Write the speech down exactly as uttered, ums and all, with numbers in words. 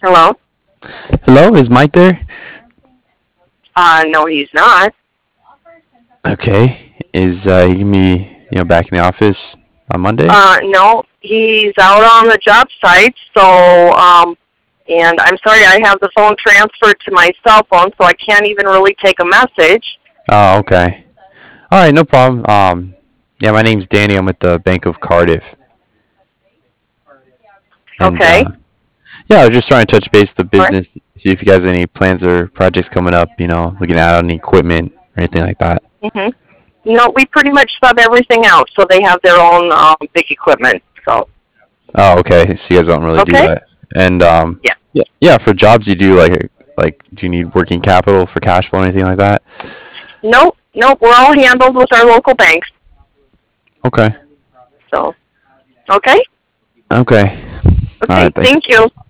Hello? Hello, is Mike there? Uh, no, he's not. Okay, is uh, he gonna be you know back in the office on Monday? Uh, no, he's out on the job site, so, um, and I'm sorry, I have the phone transferred to my cell phone, so I can't even really take a message. Oh, okay. All right, no problem. Um, yeah, my name's Danny. I'm with the Bank of Cardiff, and Okay? uh, yeah, I was just trying to touch base with the All right. business, see if you guys have any plans or projects coming up. You know, looking at any equipment or anything like that. Mm-hmm. No, we pretty much sub everything out, so they have their own um, big equipment. So, Oh, okay. So you guys don't really do okay? that. And um, Yeah. yeah, yeah, for jobs you do like like do you need working capital for cash flow or anything like that? Nope, nope, we're all handled with our local banks. Okay. So, okay? Okay. All Okay, right. Thanks. thank you.